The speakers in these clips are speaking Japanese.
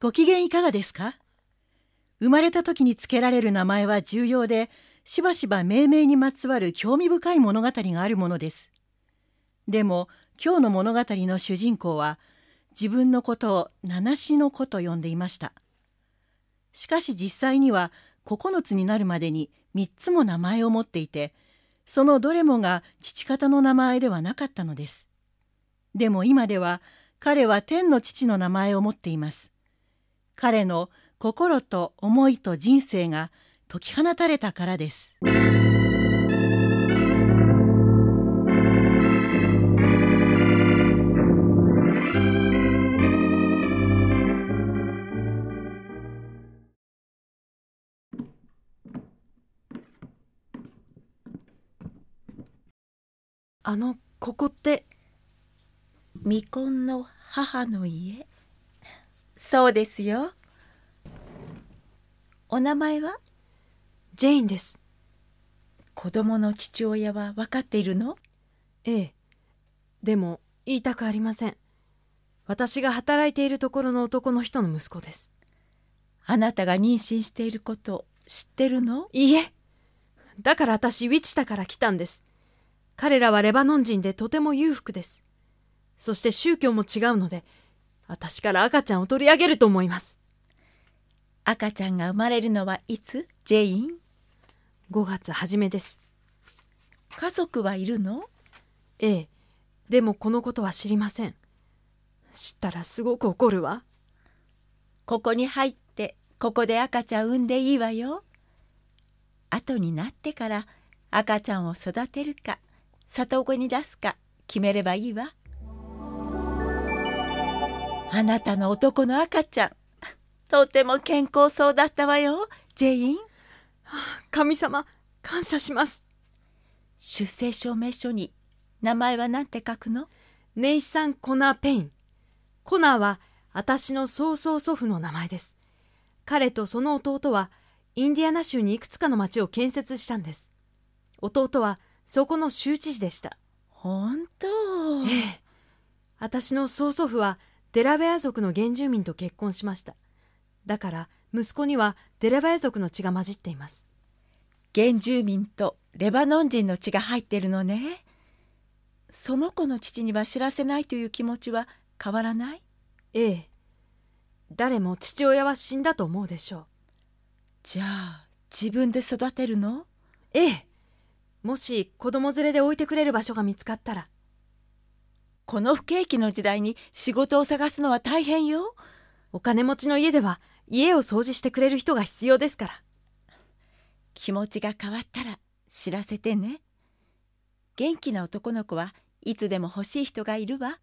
ご機嫌いかがですか？生まれた時につけられる名前は重要で、しばしば命名にまつわる興味深い物語があるものです。でも今日の物語の主人公は自分のことを七種の子と呼んでいました。しかし実際には9つになるまでに3つも名前を持っていて、そのどれもが父方の名前ではなかったのです。でも今では彼は天の父の名前を持っています。彼の心と思いと人生が解き放たれたからです。 ここって未婚の母の家。そうですよ。お名前は？ ジェインです。 子供の父親は分かっているの？ ええ。でも言いたくありません。私が働いているところの男の人の息子です。 あなたが妊娠していること知ってるの？ いいえ。だから私ウィチタから来たんです。彼らはレバノン人でとても裕福です。そして宗教も違うので、私から赤ちゃんを取り上げると思います。 赤ちゃんが生まれるのはいつ、ジェイン ？5月初めです。 家族はいるの？ ええ。でもこのことは知りません。知ったらすごく怒るわ。 ここに入ってここで赤ちゃん産んでいいわよ。後になってから赤ちゃんを育てるか里子に出すか決めればいいわ。あなたの男の赤ちゃん、とても健康そうだったわよ、ジェイン。 神様、感謝します。 出生証明書に名前は何て書くの？ ネイサン・コナー・ペイン。コナーは私の曽祖父の名前です。彼とその弟はインディアナ州にいくつかの町を建設したんです。弟はそこの州知事でした。 本当？ ええ。私の曽祖父はデラウェア族の原住民と結婚しました。だから息子にはデラウェア族の血が混じっています。 原住民とレバノン人の血が入ってるのね。その子の父には知らせないという気持ちは変わらない？ ええ。誰も父親は死んだと思うでしょう。 じゃあ自分で育てるの？ ええ。もし子供連れで置いてくれる場所が見つかったら。 この不景気の時代に仕事を探すのは大変よ。 お金持ちの家では家を掃除してくれる人が必要ですから。 気持ちが変わったら知らせてね。元気な男の子はいつでも欲しい人がいるわ。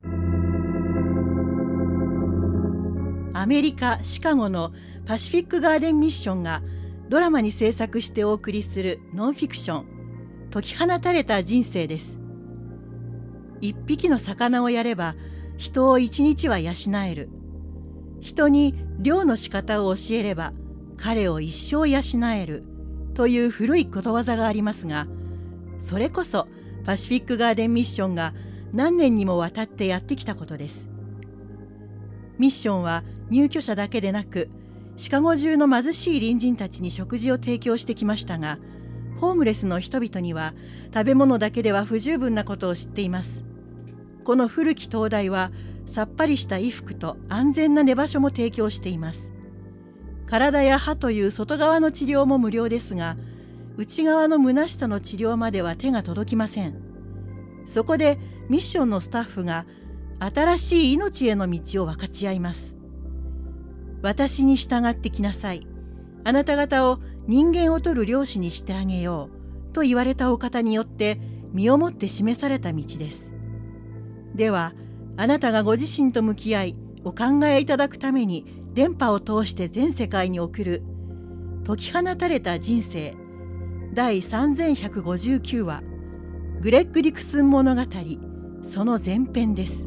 アメリカ・シカゴのパシフィックガーデンミッションがドラマに制作してお送りするノンフィクション、解き放たれた人生です。一匹の魚をやれば人を一日は養える。人に漁の仕方を教えれば彼を一生養えるという古いことわざがありますが、それこそパシフィックガーデンミッションが何年にもわたってやってきたことです。ミッションは入居者だけでなくシカゴ中の貧しい隣人たちに食事を提供してきましたが、ホームレスの人々には食べ物だけでは不十分なことを知っています。この古き灯台はさっぱりした衣服と安全な寝場所も提供しています。体や歯という外側の治療も無料ですが、内側の虚しさの治療までは手が届きません。そこでミッションのスタッフが新しい命への道を分かち合います。私に従ってきなさい。あなた方を人間を取る漁師にしてあげようと言われたお方によって身をもって示された道です。ではあなたがご自身と向き合いお考えいただくために電波を通して全世界に送る解き放たれた人生第3159話グレッグ・ディクスン物語、その前編です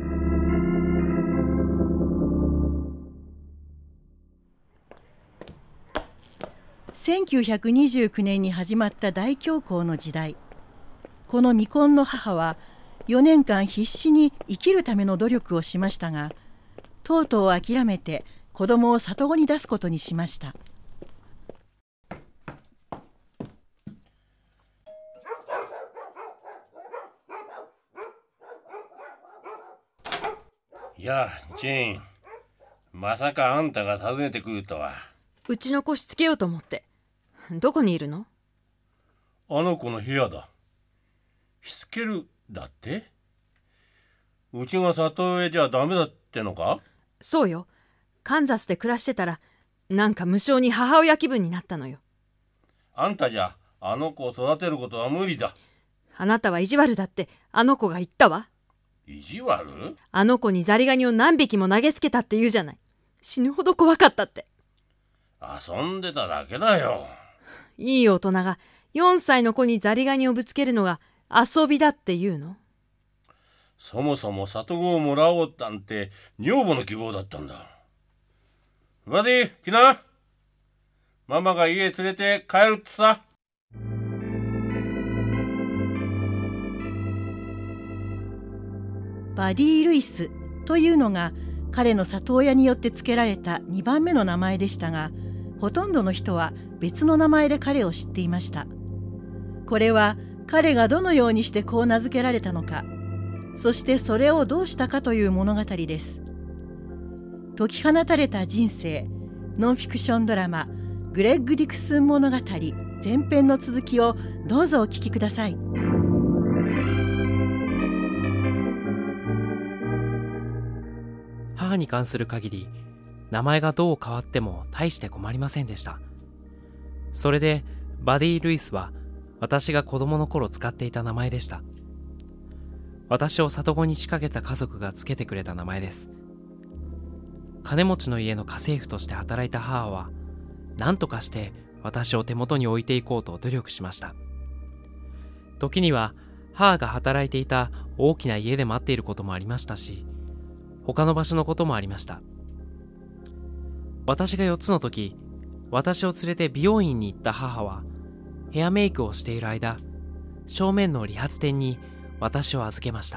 。1929年に始まった大恐慌の時代、この未婚の母は4年間必死に生きるための努力をしましたが、とうとう諦めて子供を里子に出すことにしました。 いや、ジェーン、まさかあんたが訪ねてくるとは。 うちの子しつけようと思って。どこにいるの？ あの子の部屋だ。しつけるだって？うちが里親じゃダメだってのか？ そうよ。カンザスで暮らしてたら、なんか無性に母親気分になったのよ。 あんたじゃあの子を育てることは無理だ。 あなたは意地悪だってあの子が言ったわ。 意地悪？ あの子にザリガニを何匹も投げつけたって言うじゃない。死ぬほど怖かったって。 遊んでただけだよ。 いい大人が4歳の子にザリガニをぶつけるのが遊びだって言うの？ そもそも里子をもらおうなんて女房の希望だったんだ。バディ、来な。ママが家連れて帰るってさ。 バディ・ルイスというのが彼の里親によって付けられた2番目の名前でしたが、ほとんどの人は別の名前で彼を知っていました。これは彼がどのようにしてこう名付けられたのか、そしてそれをどうしたかという物語です。解き放たれた人生ノンフィクションドラマグレッグ・ディクスン物語前編の続きをどうぞお聞きください。 母に関する限り、名前がどう変わっても大して困りませんでした。それでバディ・ルイスは私が子供の頃使っていた名前でした。私を里子に仕掛けた家族がつけてくれた名前です。金持ちの家の家政婦として働いた母は、何とかして私を手元に置いていこうと努力しました。時には母が働いていた大きな家で待っていることもありましたし、他の場所のこともありました。私が4つの時、私を連れて美容院に行った母は、ヘアメイクをしている間、正面の理髪店に私を預けました。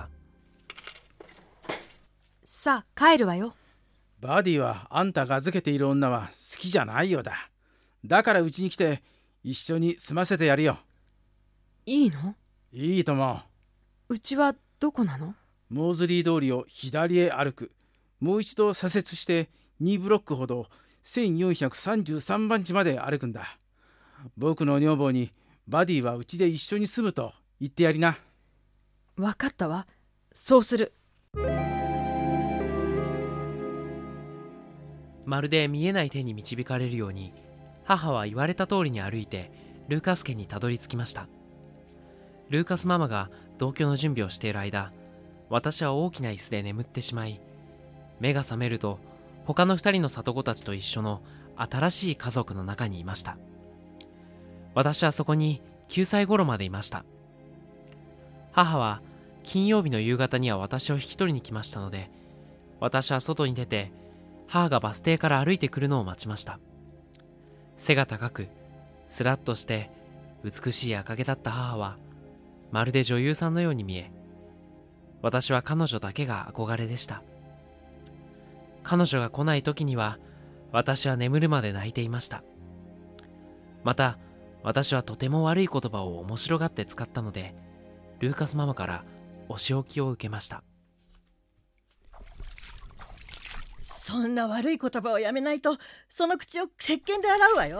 さあ帰るわよ。 バディはあんたが預けている女は好きじゃないようだ。だからうちに来て一緒に住ませてやるよ。 いいの？ いいとも。 うちはどこなの？ モーズリー通りを左へ歩く。もう一度左折して2ブロックほど1433番地まで歩くんだ。僕の女房にバディはうちで一緒に住むと言ってやりな。 わかったわ。そうする。 まるで見えない手に導かれるように、母は言われた通りに歩いてルーカス家にたどり着きました。ルーカスママが同居の準備をしている間、私は大きな椅子で眠ってしまい、目が覚めると他の2人の里子たちと一緒の新しい家族の中にいました。私はそこに9歳頃までいました。母は金曜日の夕方には私を引き取りに来ましたので、私は外に出て母がバス停から歩いてくるのを待ちました。背が高くスラッとして美しい赤毛だった母はまるで女優さんのように見え、私は彼女だけが憧れでした。彼女が来ない時には私は眠るまで泣いていました。また私はとても悪い言葉を面白がって使ったので、ルーカスママからお仕置きを受けました。 そんな悪い言葉をやめないと、その口を石鹸で洗うわよ。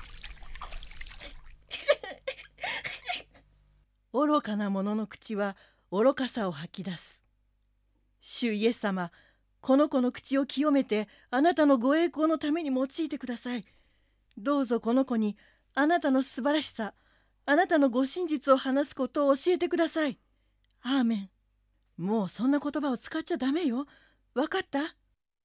愚かな者の口は愚かさを吐き出す。主イエス様、この子の口を清めてあなたのご栄光のために用いてください。どうぞこの子にあなたの素晴らしさ、あなたのご真実を話すことを教えてください。アーメン。もうそんな言葉を使っちゃダメよ。わかった？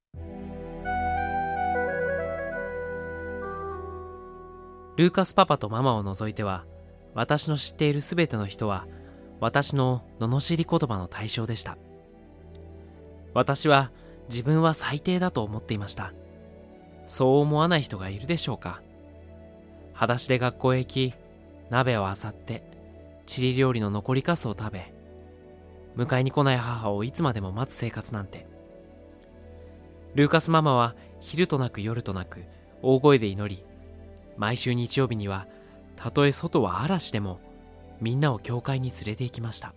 ルーカスパパとママを除いては、私の知っているすべての人は私の罵り言葉の対象でした。私は自分は最低だと思っていました。そう思わない人がいるでしょうか。裸足で学校へ行き、鍋を漁って、チリ料理の残りかすを食べ、迎えに来ない母をいつまでも待つ生活なんて。ルーカスママは昼となく夜となく大声で祈り、毎週日曜日にはたとえ外は嵐でもみんなを教会に連れて行きました。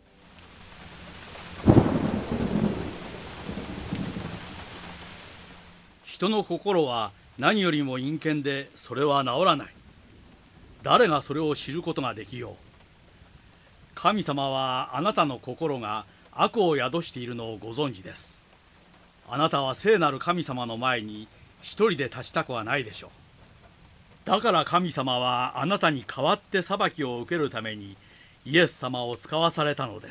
人の心は何よりも陰険で、それは治らない。誰がそれを知ることができよう。神様はあなたの心が悪を宿しているのをご存知です。あなたは聖なる神様の前に一人で立ちたくはないでしょう。だから神様はあなたに代わって裁きを受けるためにイエス様を使わされたのです。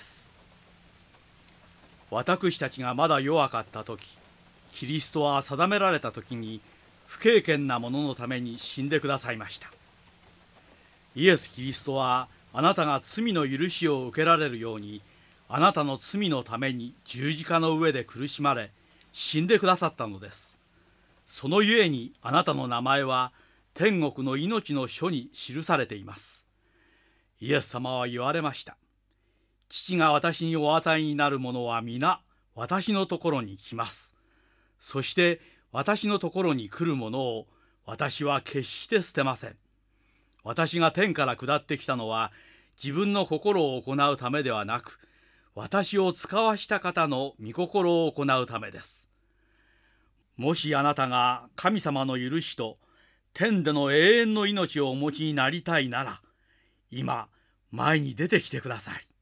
私たちがまだ弱かった時、キリストは定められた時に不経験な者のために死んでくださいました。イエス・キリストはあなたが罪の許しを受けられるように、あなたの罪のために十字架の上で苦しまれ死んでくださったのです。そのゆえにあなたの名前は天国の命の書に記されています。イエス様は言われました。父が私にお与えになるものは皆私のところに来ます。そして私のところに来るものを私は決して捨てません。私が天から下ってきたのは自分の心を行うためではなく、私を使わした方の御心を行うためです。もしあなたが神様の許しと天での永遠の命をお持ちになりたいなら、今前に出てきてください。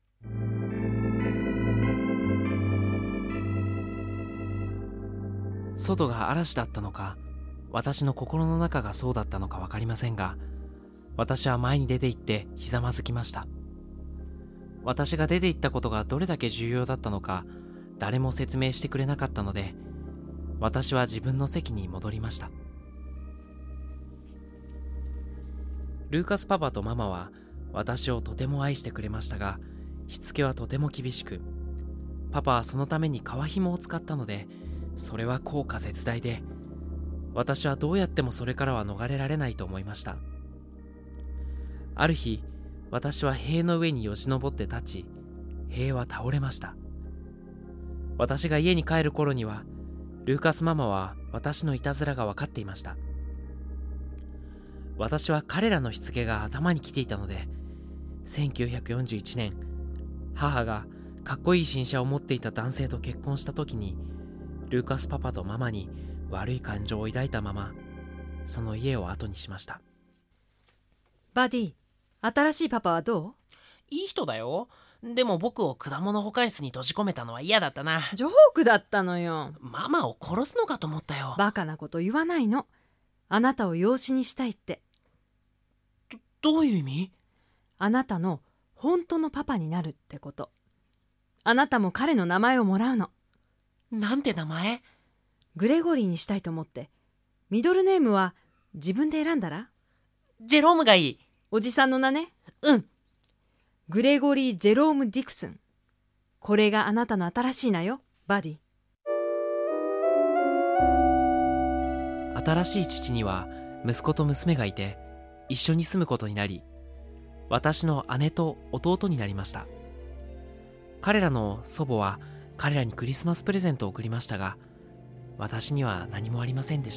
外が嵐だったのか、私の心の中がそうだったのか分かりませんが、私は前に出て行ってひざまずきました。私が出て行ったことがどれだけ重要だったのか誰も説明してくれなかったので、私は自分の席に戻りました。ルーカスパパとママは私をとても愛してくれましたが、しつけはとても厳しく、パパはそのために革紐を使ったので、それは効果絶大で、私はどうやってもそれからは逃れられないと思いました。ある日、私は塀の上によじ登って立ち、塀は倒れました。私が家に帰る頃には、ルーカスママは私のいたずらが分かっていました。私は彼らのしつけが頭にきていたので、1941年、母がかっこいい新車を持っていた男性と結婚した時に、ルーカスパパとママに悪い感情を抱いたまま、その家を後にしました。 バディ、新しいパパはどう？ いい人だよ。でも僕を果物保管室に閉じ込めたのは嫌だったな。 ジョークだったのよ。 ママを殺すのかと思ったよ。 バカなこと言わないの。あなたを養子にしたいって。 どういう意味？ あなたの本当のパパになるってこと。あなたも彼の名前をもらうの。 なんて名前？ グレゴリーにしたいと思って。ミドルネームは自分で選んだら？ ジェロームがいい。 おじさんの名ね。 うん。 グレゴリー・ジェローム・ディクスン。これがあなたの新しい名よ、バディ。 新しい父には息子と娘がいて、一緒に住むことになり、私の姉と弟になりました。彼らの祖母は彼らにクリスマスプレゼントを贈りましたが、私には何もありませんでした。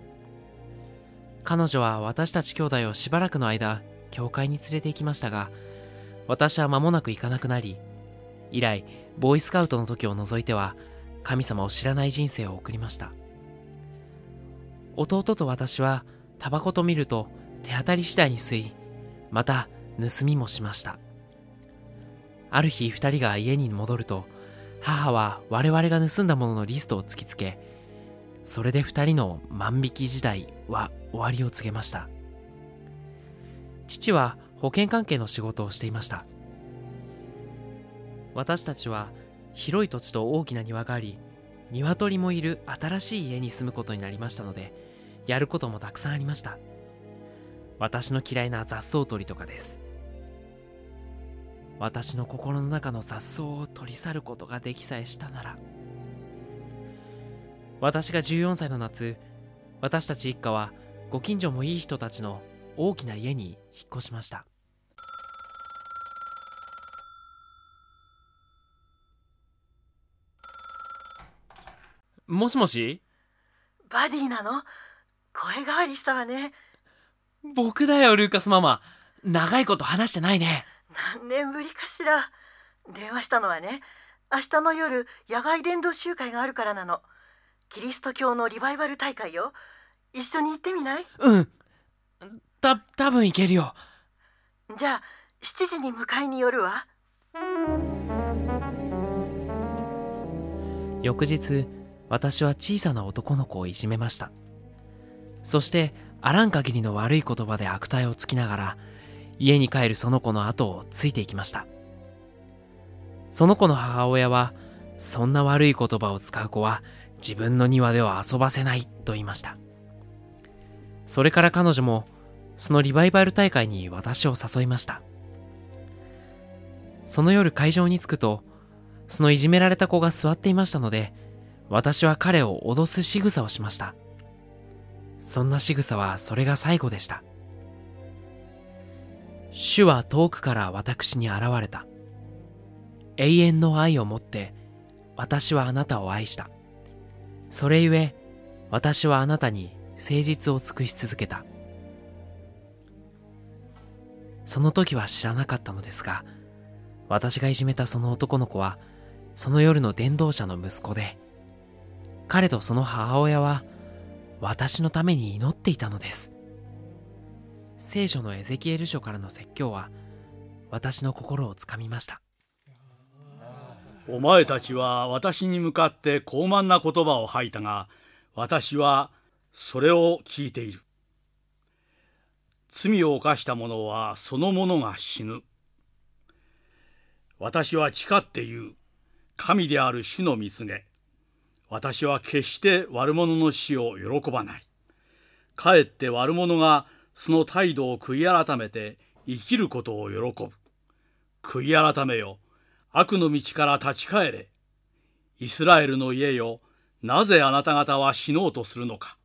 彼女は私たち兄弟をしばらくの間教会に連れて行きましたが、私は間もなく行かなくなり、以来ボーイスカウトの時を除いては神様を知らない人生を送りました。弟と私はタバコと見ると手当たり次第に吸い、また盗みもしました。ある日二人が家に戻ると、母は我々が盗んだもののリストを突きつけ、それで二人の万引き時代は終わりを告げました。父は保険関係の仕事をしていました。私たちは広い土地と大きな庭があり、鶏もいる新しい家に住むことになりましたので、やることもたくさんありました。私の嫌いな雑草取りとかです。私の心の中の雑草を取り去ることができさえしたなら。私が14歳の夏、私たち一家はご近所もいい人たちの大きな家に引っ越しました。 もしもし？ バディなの？声変わりしたわね。 僕だよ、ルーカスママ。長いこと話してないね。 何年ぶりかしら。電話したのはね、明日の夜野外伝道集会があるからなの。キリスト教のリバイバル大会よ。一緒に行ってみない？ うん。多分行けるよ。 じゃあ7時に迎えに寄るわ。 翌日、私は小さな男の子をいじめました。そしてあらん限りの悪い言葉で悪態をつきながら、家に帰るその子の後をついていきました。その子の母親は、そんな悪い言葉を使う子は自分の庭では遊ばせないと言いました。それから彼女もそのリバイバル大会に私を誘いました。その夜会場に着くと、そのいじめられた子が座っていましたので、私は彼を脅す仕草をしました。そんな仕草はそれが最後でした。主は遠くから私に現れた。永遠の愛をもって私はあなたを愛した。それゆえ私はあなたに誠実を尽くし続けた。その時は知らなかったのですが、私がいじめたその男の子はその夜の伝道者の息子で、彼とその母親は私のために祈っていたのです。聖書のエゼキエル書からの説教は私の心をつかみました。 お前たちは私に向かって傲慢な言葉を吐いたが、私はそれを聞いている。罪を犯した者はその者が死ぬ。私は誓って言う。神である主の御告げ。私は決して悪者の死を喜ばない。かえって悪者がその態度を悔い改めて生きることを喜ぶ。悔い改めよ。悪の道から立ち返れ。イスラエルの家よ。なぜあなた方は死のうとするのか。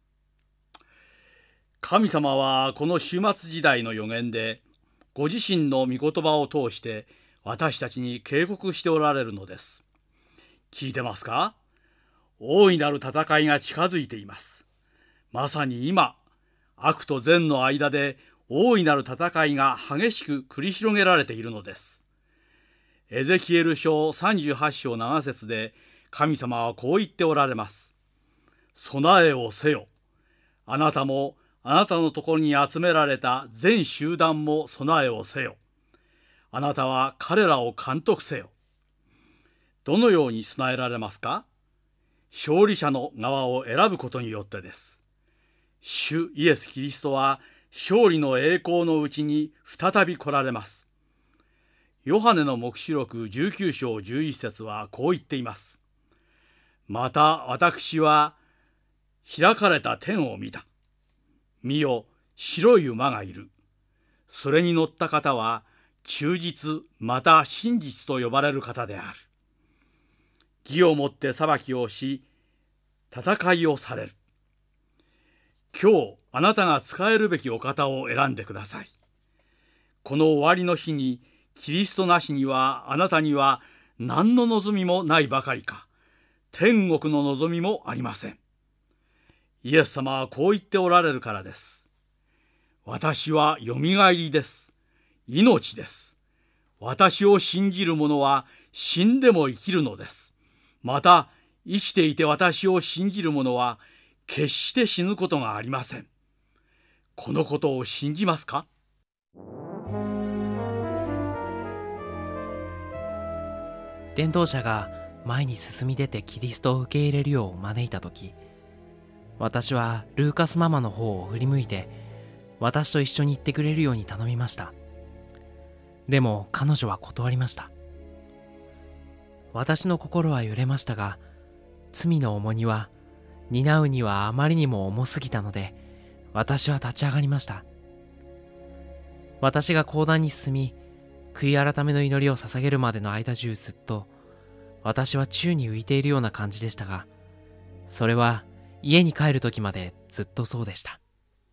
神様はこの終末時代の予言で、ご自身の御言葉を通して私たちに警告しておられるのです。聞いてますか？大いなる戦いが近づいています。まさに今、悪と善の間で大いなる戦いが激しく繰り広げられているのです。エゼキエル書38章7節で神様はこう言っておられます。備えをせよ。あなたもあなたのところに集められた全集団も備えをせよ。あなたは彼らを監督せよ。どのように備えられますか？勝利者の側を選ぶことによってです。主イエス・キリストは勝利の栄光のうちに再び来られます。ヨハネの黙示録19章11節はこう言っています。また私は開かれた天を見た。見よ、白い馬がいる。それに乗った方は忠実また真実と呼ばれる方である。義をもって裁きをし、戦いをされる。今日あなたが仕えるべきお方を選んでください。この終わりの日にキリストなしにはあなたには何の望みもないばかりか、天国の望みもありません。イエス様はこう言っておられるからです。私はよみがえりです。命です。私を信じる者は死んでも生きるのです。また生きていて私を信じる者は決して死ぬことがありません。このことを信じますか？ 伝道者が前に進み出てキリストを受け入れるよう招いたとき、私はルーカスママの方を振り向いて、私と一緒に行ってくれるように頼みました。でも彼女は断りました。私の心は揺れましたが、罪の重荷は担うにはあまりにも重すぎたので、私は立ち上がりました。私が講談に進み、悔い改めの祈りを捧げるまでの間中ずっと、私は宙に浮いているような感じでしたが、それは家に帰る時までずっとそうでした。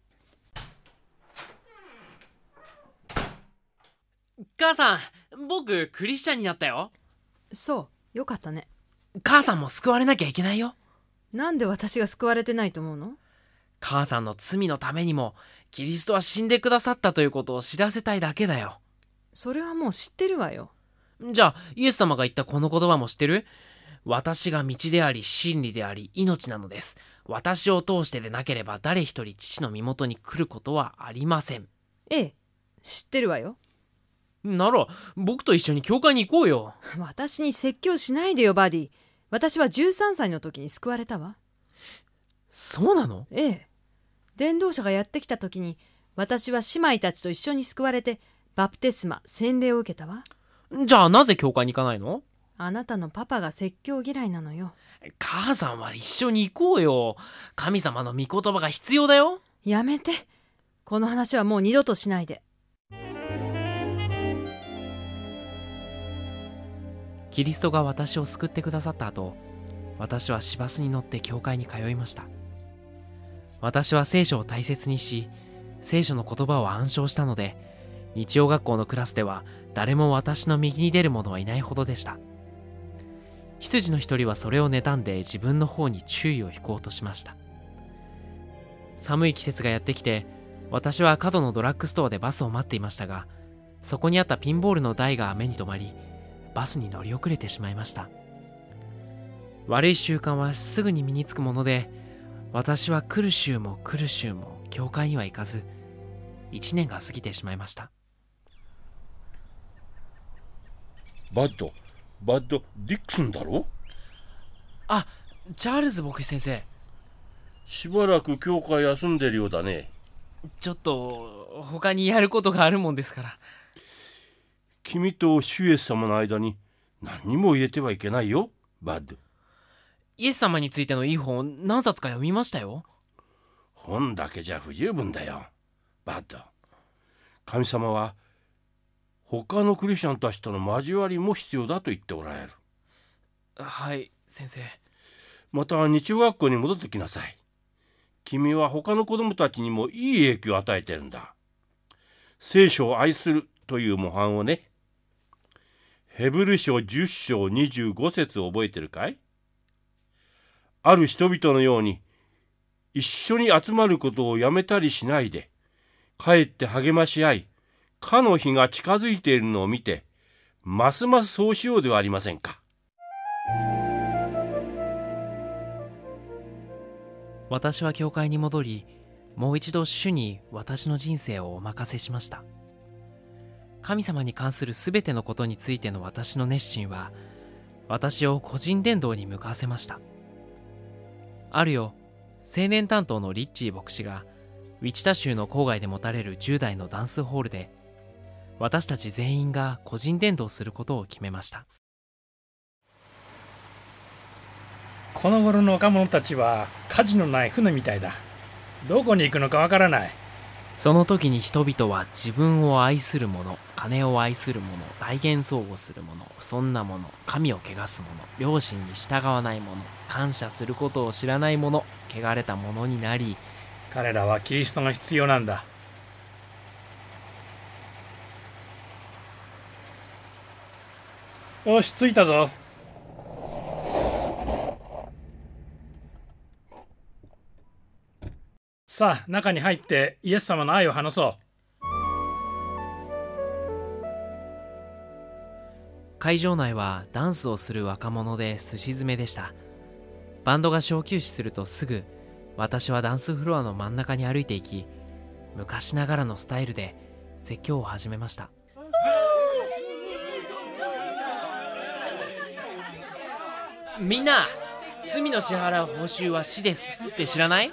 母さん、僕クリスチャンになったよ。 そう、よかったね。 母さんも救われなきゃいけないよ。 なんで私が救われてないと思うの？ 母さんの罪のためにもキリストは死んでくださったということを知らせたいだけだよ。 それはもう知ってるわよ。 じゃあイエス様が言ったこの言葉も知ってる？私が道であり真理であり命なのです。私を通してでなければ誰一人父の身元に来ることはありません。 ええ、知ってるわよ。 なら僕と一緒に教会に行こうよ。 私に説教しないでよバディ。私は13歳の時に救われたわ。 そうなの？ ええ。伝道者がやってきた時に私は姉妹たちと一緒に救われてバプテスマ、洗礼を受けたわ。 じゃあなぜ教会に行かないの？ あなたのパパが説教嫌いなのよ。 母さんは一緒に行こうよ。神様の御言葉が必要だよ。 やめて。この話はもう二度としないで。 キリストが私を救ってくださった後、私は市バスに乗って教会に通いました。私は聖書を大切にし、聖書の言葉を暗唱したので、日曜学校のクラスでは誰も私の右に出る者はいないほどでした。羊の一人はそれを妬んで自分の方に注意を引こうとしました。寒い季節がやってきて、私は角のドラッグストアでバスを待っていましたが、そこにあったピンボールの台が目に留まり、バスに乗り遅れてしまいました。悪い習慣はすぐに身につくもので、私は来る週も来る週も教会には行かず、1年が過ぎてしまいました。 バッド・ディックスンだろ？ あ、チャールズ牧師先生。 しばらく教会休んでるようだね。 ちょっと他にやることがあるもんですから。 君と主イエス様の間に何にも入れてはいけないよ、バッド。 イエス様についてのいい本何冊か読みましたよ。 本だけじゃ不十分だよ、バッド。神様は他のクリスチャンたちとの交わりも必要だと言っておられる。 はい、先生。 また日曜学校に戻ってきなさい。君は他の子供たちにもいい影響を与えてるんだ。聖書を愛するという模範をね。ヘブル書10章25節を覚えてるかい？ある人々のように一緒に集まることをやめたりしないで、かえって励まし合い、かの日が近づいているのを見て、ますますそうしようではありませんか。 私は教会に戻り、もう一度主に私の人生をお任せしました。神様に関するすべてのことについての私の熱心は、私を個人伝道に向かわせました。あるよ、青年担当のリッチー牧師が、ウィチタ州の郊外で持たれる10代のダンスホールで、私たち全員が個人伝道することを決めました。 この頃の若者たちは舵のない船みたいだ。どこに行くのかわからない。 その時に人々は自分を愛する者、金を愛する者、大言相互する者、そんな者、神を汚す者、良心に従わない者、感謝することを知らない者、汚れた者になり、 彼らはキリストが必要なんだ。よし、着いたぞ。さあ、中に入ってイエス様の愛を話そう。 会場内はダンスをする若者ですし詰めでした。バンドが小休止するとすぐ、私はダンスフロアの真ん中に歩いていき、昔ながらのスタイルで説教を始めました。みんな、罪の支払う報酬は死ですって知らない？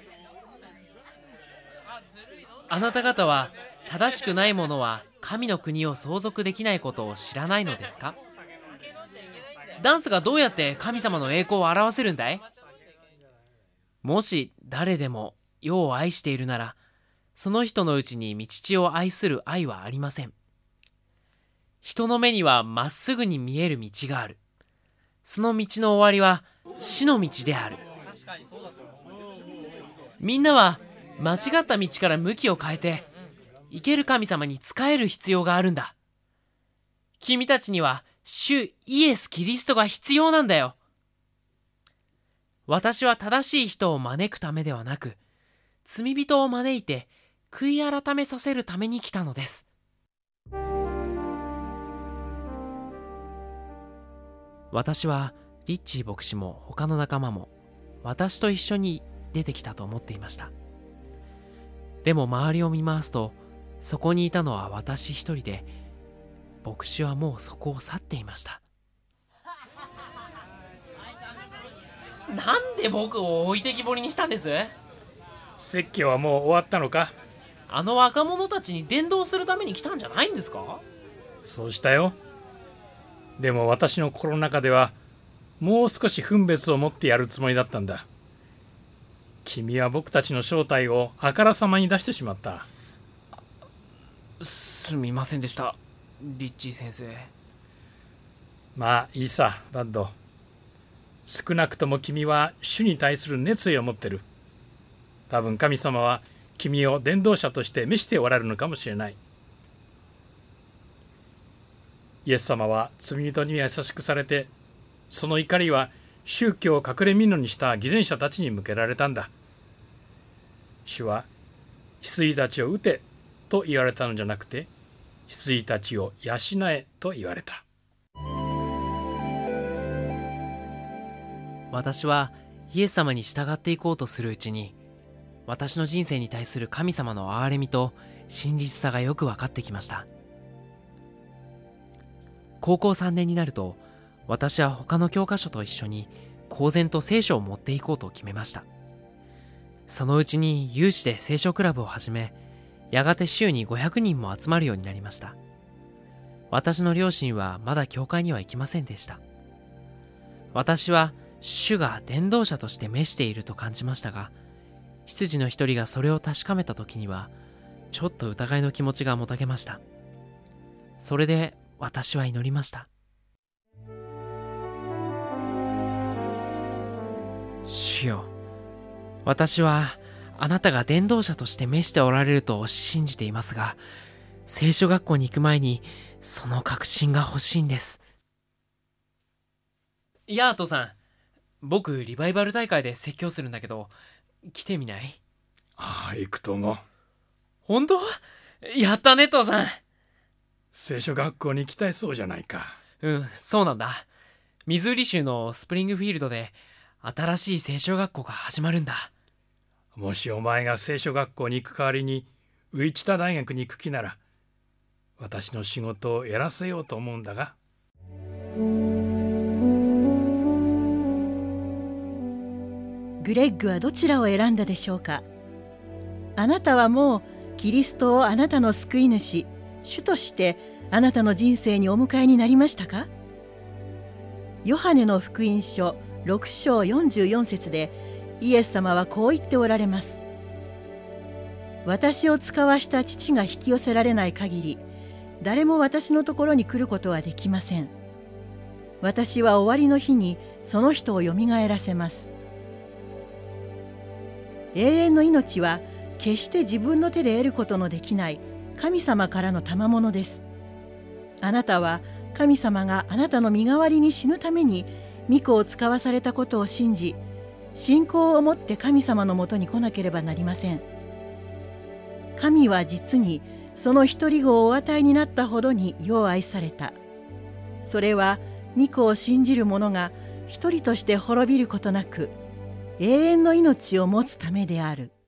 あなた方は正しくない者は神の国を相続できないことを知らないのですか？ダンスがどうやって神様の栄光を表せるんだい？もし誰でも世を愛しているなら、その人のうちに父を愛する愛はありません。人の目にはまっすぐに見える道がある。その道の終わりは死の道である。みんなは間違った道から向きを変えて、生ける神様に仕える必要があるんだ。君たちには主イエス・キリストが必要なんだよ。 私は正しい人を招くためではなく、罪人を招いて悔い改めさせるために来たのです。私はリッチー牧師も他の仲間も私と一緒に出てきたと思っていました。でも周りを見回すと、そこにいたのは私一人で、牧師はもうそこを去っていました。 なんで僕を置いてきぼりにしたんです？ 説教はもう終わったのか？ あの若者たちに伝道するために来たんじゃないんですか？ そうしたよ。でも私の心の中ではもう少し分別を持ってやるつもりだったんだ。君は僕たちの正体をあからさまに出してしまった。 すみませんでした、リッチー先生。 まあいいさ、バッド。少なくとも君は主に対する熱意を持ってる。多分神様は君を伝道者として召しておられるのかもしれない。イエス様は罪人に優しくされて、その怒りは宗教を隠れ蓑にした偽善者たちに向けられたんだ。主は羊たちを撃てと言われたのじゃなくて、羊たちを養えと言われた。 私はイエス様に従っていこうとするうちに、私の人生に対する神様の憐れみと真実さがよく分かってきました。高校3年になると、私は他の教科書と一緒に公然と聖書を持っていこうと決めました。そのうちに有志で聖書クラブを始め、やがて週に500人も集まるようになりました。私の両親はまだ教会には行きませんでした。私は主が伝道者として召していると感じましたが、執事の一人がそれを確かめた時には、ちょっと疑いの気持ちがもたげました。それで私は祈りました。主よ、私はあなたが伝道者として召しておられると信じていますが、聖書学校に行く前にその確信が欲しいんです。ヤートさん、僕リバイバル大会で説教するんだけど、来てみない？ ああ、行くとも。 本当？やったね、父さん。 聖書学校に行きたいそうじゃないか。 うん、そうなんだ。ミズーリ州のスプリングフィールドで新しい聖書学校が始まるんだ。 もしお前が聖書学校に行く代わりにウィチタ大学に行く気なら、私の仕事をやらせようと思うんだが。 グレッグはどちらを選んだでしょうか。あなたはもうキリストをあなたの救い主、主としてあなたの人生にお迎えになりましたか？ヨハネの福音書6章44節でイエス様はこう言っておられます。私を使わした父が引き寄せられない限り、誰も私のところに来ることはできません。私は終わりの日にその人をよみがえらせます。永遠の命は決して自分の手で得ることのできない神様からの賜物です。あなたは神様があなたの身代わりに死ぬために御子を使わされたことを信じ、信仰を持って神様のもとに来なければなりません。神は実にその一人子をお与えになったほどに世を愛された。それは御子を信じる者が一人として滅びることなく永遠の命を持つためである。